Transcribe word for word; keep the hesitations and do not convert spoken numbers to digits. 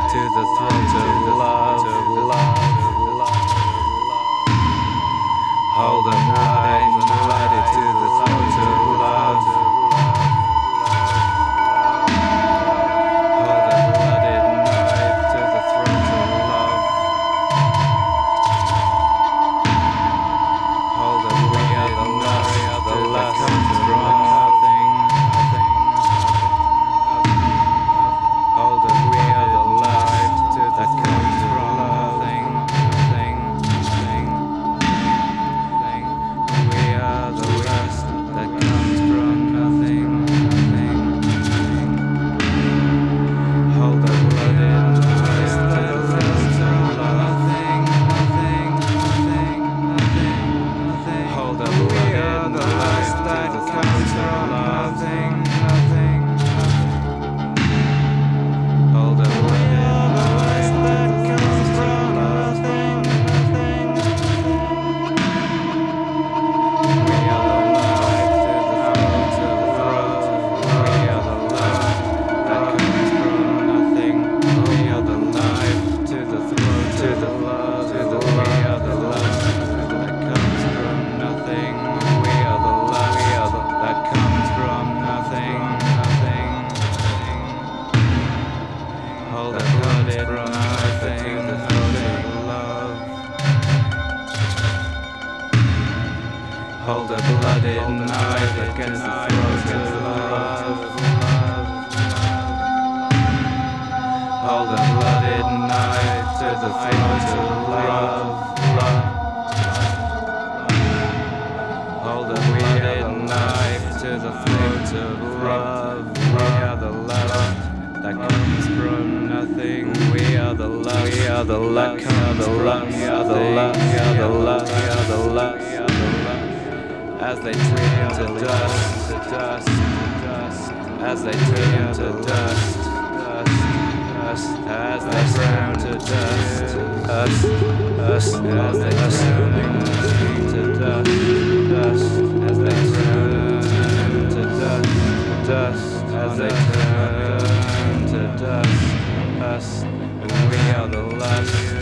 to the throat of love. Hold a knife, light it to the throat of love. Hold a blooded knife to the throat of love. Hold a blooded knife to the comes from nothing. Hold a blooded knife to the comes from nothing. We are the lust that comes from nothing. Hold a blooded knife to the throat of nothing. Hold a blooded knife that comes from nothing. Hold a blooded knife that comes from nothing. We are the life to the throat of love. We are the love that comes from nothing. We are the life to the throat to the love. To the we are the love that comes from nothing. We are the love. We are the that comes from nothing. Nothing. Hold a blooded knife to the throat of love. Hold a blooded knife against the throat of love. Hold a blooded knife to the throat of love. Hold a blooded knife to the throat of love. We are the love that comes from nothing. We are the love. We are the love. We are the love. We are the love. We are the love. We are the love. We are the love. As they turn to dust, to dust, to dust. As they turn to dust, dust, dust. As they brown to dust, dust, dust. As they turn to dust, dust. As they turn to dust, dust. As they turn to dust, dust. And we are the lust.